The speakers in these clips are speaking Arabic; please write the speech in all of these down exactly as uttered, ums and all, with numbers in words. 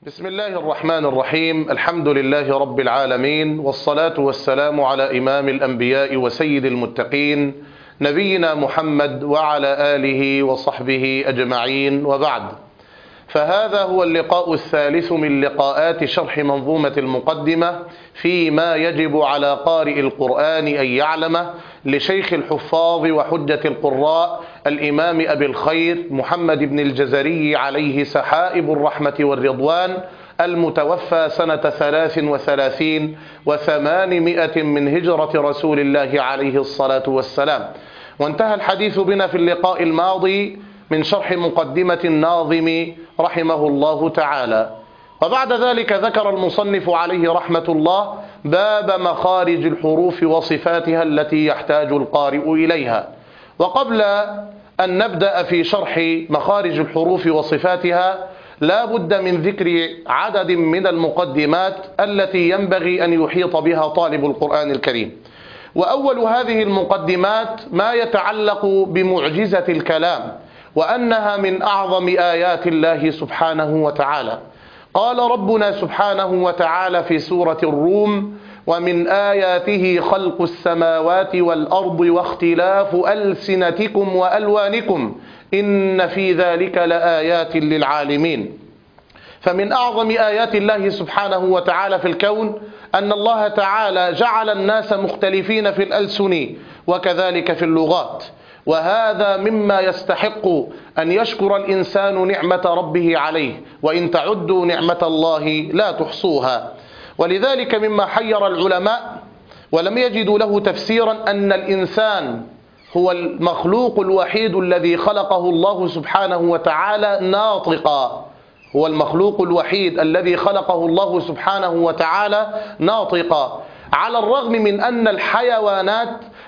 بسم الله الرحمن الرحيم. الحمد لله رب العالمين، والصلاة والسلام على إمام الأنبياء وسيد المتقين نبينا محمد وعلى آله وصحبه أجمعين، وبعد. فهذا هو اللقاء الثالث من لقاءات شرح منظومة المقدمة فيما يجب على قارئ القرآن أن يعلمه لشيخ الحفاظ وحجة القراء الإمام أبي الخير محمد بن الجزري عليه سحائب الرحمة والرضوان، المتوفى سنة ثلاث وثلاثين وثمانمائة من هجرة رسول الله عليه الصلاة والسلام. وانتهى الحديث بنا في اللقاء الماضي من شرح مقدمة الناظم رحمه الله تعالى. وبعد ذلك ذكر المصنف عليه رحمة الله باب مخارج الحروف وصفاتها التي يحتاج القارئ إليها. وقبل أن نبدأ في شرح مخارج الحروف وصفاتها لا بد من ذكر عدد من المقدمات التي ينبغي أن يحيط بها طالب القرآن الكريم. وأول هذه المقدمات ما يتعلق بمعجزة الكلام، وأنها من أعظم آيات الله سبحانه وتعالى. قال ربنا سبحانه وتعالى في سورة الروم: ومن آياته خلق السماوات والأرض واختلاف ألسنتكم وألوانكم إن في ذلك لآيات للعالمين. فمن أعظم آيات الله سبحانه وتعالى في الكون أن الله تعالى جعل الناس مختلفين في الألسن وكذلك في اللغات، وهذا مما يستحق أن يشكر الإنسان نعمة ربه عليه، وإن تعدوا نعمة الله لا تحصوها. ولذلك مما حير العلماء ولم يجدوا له تفسيرا أن الإنسان هو المخلوق الوحيد الذي خلقه الله سبحانه وتعالى ناطقا، هو المخلوق الوحيد الذي خلقه الله سبحانه وتعالى ناطقا، على الرغم من أن الحيوانات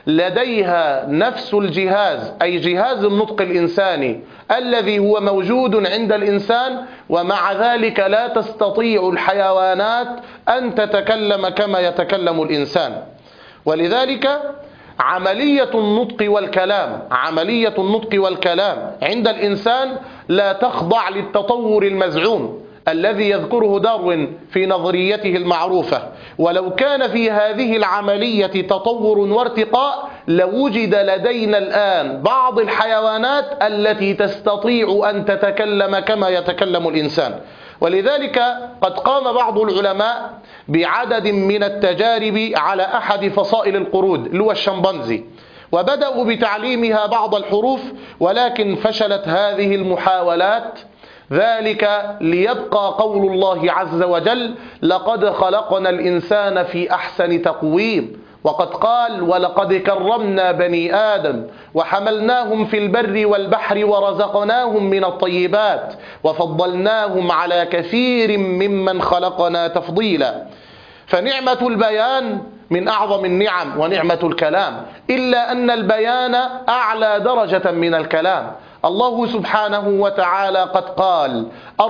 لديها نفس الجهاز، أي جهاز النطق الإنساني الذي هو موجود عند الإنسان، ومع ذلك لا تستطيع الحيوانات أن تتكلم كما يتكلم الإنسان. ولذلك عملية النطق والكلام عملية النطق والكلام عند الإنسان لا تخضع للتطور المزعوم الذي يذكره داروين في نظريته المعروفة. ولو كان في هذه العملية تطور وارتقاء لوجد لدينا الآن بعض الحيوانات التي تستطيع أن تتكلم كما يتكلم الإنسان. ولذلك قد قام بعض العلماء بعدد من التجارب على أحد فصائل القرود اللي هو الشمبانزي، وبدأوا بتعليمها بعض الحروف، ولكن فشلت هذه المحاولات، ذلك ليبقى قول الله عز وجل: لقد خلقنا الإنسان في أحسن تقويم. وقد قال: ولقد كرمنا بني آدم وحملناهم في البر والبحر ورزقناهم من الطيبات وفضلناهم على كثير ممن خلقنا تفضيلا. فنعمة البيان من أعظم النعم ونعمة الكلام، إلا أن البيان أعلى درجة من الكلام. الله سبحانه وتعالى قد قال: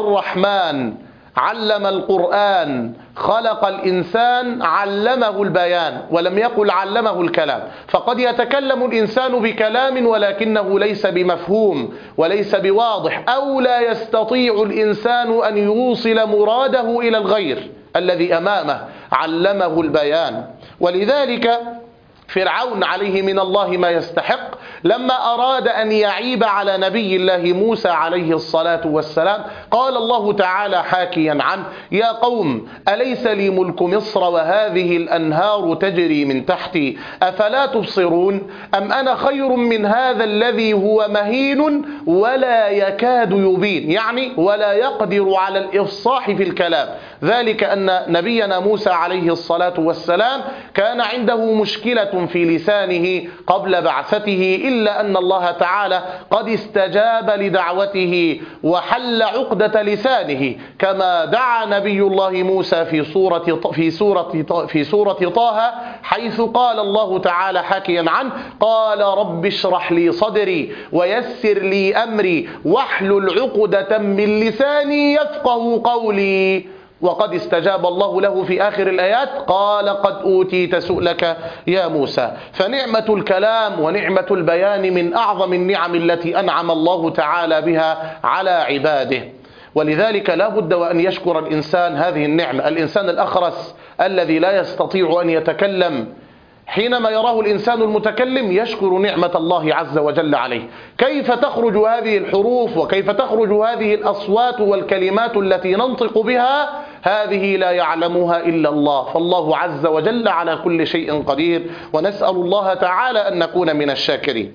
الرحمن علم القرآن خلق الإنسان علمه البيان، ولم يقل علمه الكلام. فقد يتكلم الإنسان بكلام ولكنه ليس بمفهوم وليس بواضح، أو لا يستطيع الإنسان أن يوصل مراده إلى الغير الذي أمامه، علمه البيان. ولذلك فرعون عليه من الله ما يستحق لما أراد أن يعيب على نبي الله موسى عليه الصلاة والسلام، قال الله تعالى حاكيا عنه: يا قوم أليس لي ملك مصر وهذه الأنهار تجري من تحتي أفلا تبصرون أم أنا خير من هذا الذي هو مهين ولا يكاد يبين، يعني ولا يقدر على الإفصاح في الكلام. ذلك أن نبينا موسى عليه الصلاة والسلام كان عنده مشكلة في لسانه قبل بعثته، إلا أن الله تعالى قد استجاب لدعوته وحل عقدة لسانه، كما دعا نبي الله موسى في سورة في سورة في سورة طه، حيث قال الله تعالى حكيا عنه: قال رب اشرح لي صدري ويسر لي أمري واحلل عقدة من لساني يفقه قولي. وقد استجاب الله له في آخر الآيات: قال قد أوتيت سؤلك يا موسى. فنعمة الكلام ونعمة البيان من أعظم النعم التي أنعم الله تعالى بها على عباده. ولذلك لا بد وأن يشكر الإنسان هذه النعمة. الإنسان الأخرس الذي لا يستطيع أن يتكلم، حينما يراه الإنسان المتكلم يشكر نعمة الله عز وجل عليه. كيف تخرج هذه الحروف وكيف تخرج هذه الأصوات والكلمات التي ننطق بها؟ هذه لا يعلمها إلا الله، فالله عز وجل على كل شيء قدير، ونسأل الله تعالى أن نكون من الشاكرين.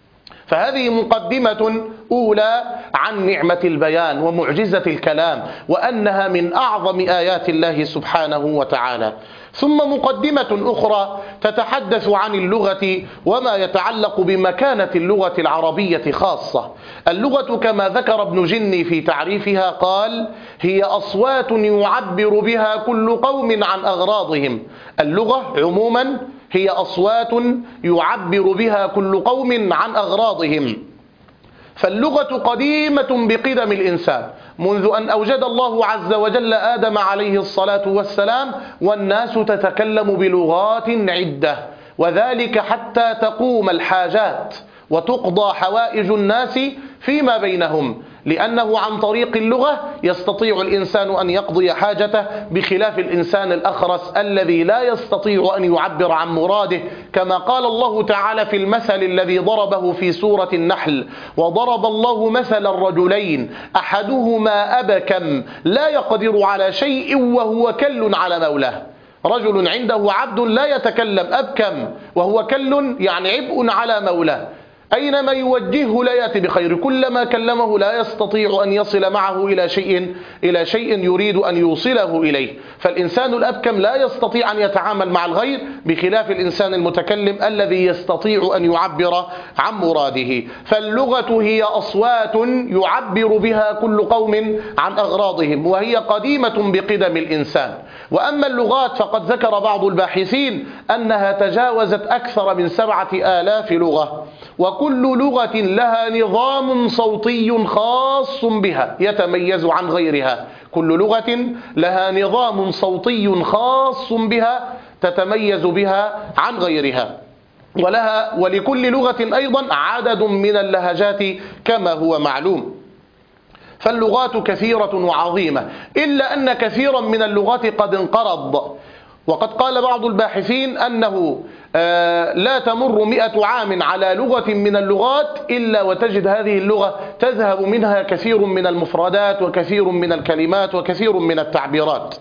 فهذه مقدمة أولى عن نعمة البيان ومعجزة الكلام، وأنها من أعظم آيات الله سبحانه وتعالى. ثم مقدمة أخرى تتحدث عن اللغة وما يتعلق بمكانة اللغة العربية خاصة. اللغة كما ذكر ابن جني في تعريفها قال: هي أصوات يعبر بها كل قوم عن أغراضهم. اللغة عموما هي أصوات يعبر بها كل قوم عن أغراضهم. فاللغة قديمة بقدم الإنسان منذ أن أوجد الله عز وجل آدم عليه الصلاة والسلام، والناس تتكلم بلغات عدة، وذلك حتى تقوم الحاجات وتقضى حوائج الناس فيما بينهم، لأنه عن طريق اللغة يستطيع الإنسان أن يقضي حاجته، بخلاف الإنسان الأخرس الذي لا يستطيع أن يعبر عن مراده، كما قال الله تعالى في المثل الذي ضربه في سورة النحل: وضرب الله مثل الرجلين أحدهما أبكم لا يقدر على شيء وهو كل على مولاه. رجل عنده عبد لا يتكلم، أبكم وهو كل يعني عبء على مولاه، أينما يوجهه لا يأتي بخير، كلما كلمه لا يستطيع أن يصل معه إلى شيء إلى شيء يريد أن يوصله إليه. فالإنسان الأبكم لا يستطيع أن يتعامل مع الغير، بخلاف الإنسان المتكلم الذي يستطيع أن يعبر عن مراده. فاللغة هي أصوات يعبر بها كل قوم عن أغراضهم، وهي قديمة بقدم الإنسان. وأما اللغات فقد ذكر بعض الباحثين أنها تجاوزت أكثر من سبعة آلاف لغة، وكل لغة لها نظام صوتي خاص بها يتميز عن غيرها. كل لغة لها نظام صوتي خاص بها تتميز بها عن غيرها، ولها ولكل لغة أيضا عدد من اللهجات كما هو معلوم. فاللغات كثيرة وعظيمة، إلا أن كثيرا من اللغات قد انقرض. وقد قال بعض الباحثين أنه لا تمر مئة عام على لغة من اللغات إلا وتجد هذه اللغة تذهب منها كثير من المفردات وكثير من الكلمات وكثير من التعبيرات،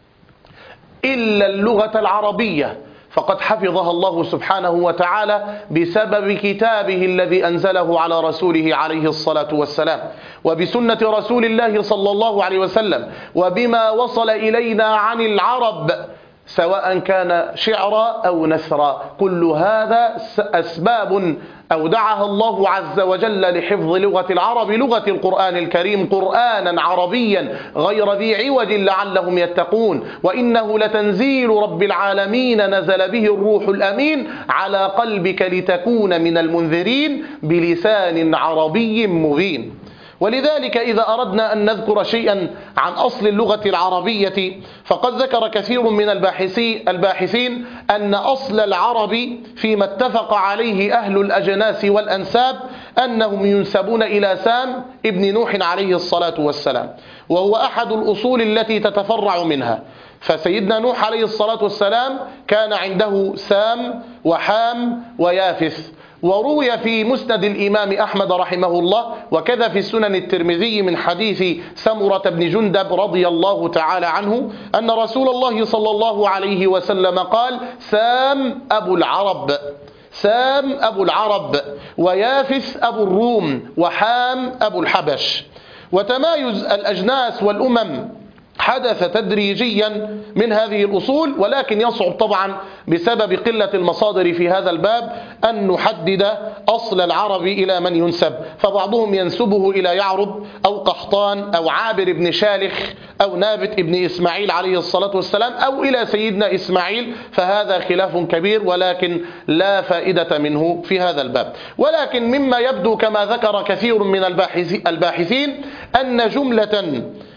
إلا اللغة العربية، فقد حفظها الله سبحانه وتعالى بسبب كتابه الذي أنزله على رسوله عليه الصلاة والسلام، وبسنة رسول الله صلى الله عليه وسلم، وبما وصل إلينا عن العرب سواء كان شعرا أو نثرا. كل هذا أسباب أودعها الله عز وجل لحفظ لغة العرب، لغة القرآن الكريم، قرآنا عربيا غير ذي عوج لعلهم يتقون. وإنه لتنزيل رب العالمين نزل به الروح الأمين على قلبك لتكون من المنذرين بلسان عربي مبين. ولذلك إذا أردنا أن نذكر شيئا عن أصل اللغة العربية فقد ذكر كثير من الباحثين أن أصل العرب فيما اتفق عليه أهل الأجناس والأنساب أنهم ينسبون إلى سام ابن نوح عليه الصلاة والسلام، وهو أحد الأصول التي تتفرع منها. فسيدنا نوح عليه الصلاة والسلام كان عنده سام وحام ويافث. وروي في مسند الإمام أحمد رحمه الله وكذا في السنن الترمذي من حديث سمرة بن جندب رضي الله تعالى عنه أن رسول الله صلى الله عليه وسلم قال: سام أبو العرب، سام أبو العرب، ويافث أبو الروم، وحام أبو الحبش. وتمايز الأجناس والأمم حدث تدريجيا من هذه الأصول، ولكن يصعب طبعا بسبب قلة المصادر في هذا الباب أن نحدد أصل العرب إلى من ينسب، فبعضهم ينسبه إلى يعرب أو قحطان أو عابر بن شالخ أو نابت ابن إسماعيل عليه الصلاة والسلام أو إلى سيدنا إسماعيل، فهذا خلاف كبير ولكن لا فائدة منه في هذا الباب. ولكن مما يبدو كما ذكر كثير من الباحثين أن جملة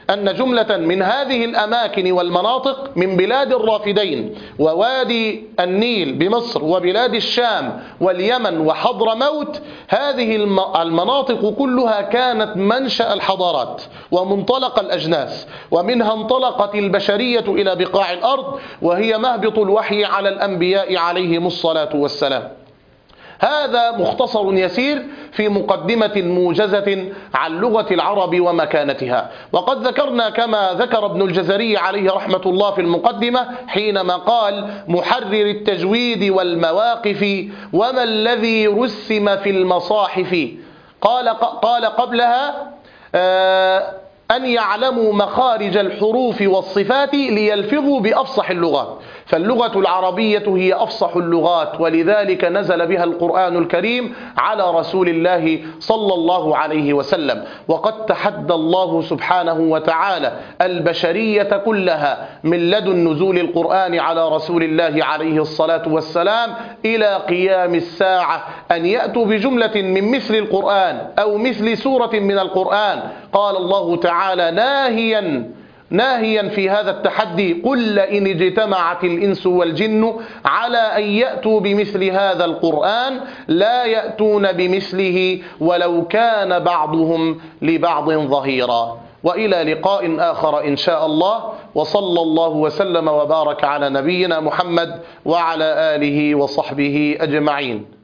أن جملة من هذه الأماكن والمناطق من بلاد الرافدين ووادي النيل بمصر وبلاد الشام واليمن وحضرموت، هذه المناطق كلها كانت منشأ الحضارات ومنطلق الأجناس، ومنها انطلقت البشرية إلى بقاع الأرض، وهي مهبط الوحي على الأنبياء عليهم الصلاة والسلام. هذا مختصر يسير في مقدمة موجزة عن لغة العرب ومكانتها. وقد ذكرنا كما ذكر ابن الجزري عليه رحمة الله في المقدمة حينما قال: محرر التجويد والمواقف وما الذي رسم في المصاحف. قال, قال قبلها آه أن يعلموا مخارج الحروف والصفات ليلفظوا بأفصح اللغات، فاللغة العربية هي أفصح اللغات، ولذلك نزل بها القرآن الكريم على رسول الله صلى الله عليه وسلم. وقد تحدى الله سبحانه وتعالى البشرية كلها من لدن نزول القرآن على رسول الله عليه الصلاة والسلام إلى قيام الساعة أن يأتوا بجملة من مثل القرآن أو مثل سورة من القرآن. قال الله تعالى تعالى ناهيا ناهيا في هذا التحدي: قل لئن اجتمعت الإنس والجن على أن يأتوا بمثل هذا القرآن لا يأتون بمثله ولو كان بعضهم لبعض ظهيرا. وإلى لقاء آخر إن شاء الله، وصلى الله وسلم وبارك على نبينا محمد وعلى آله وصحبه أجمعين.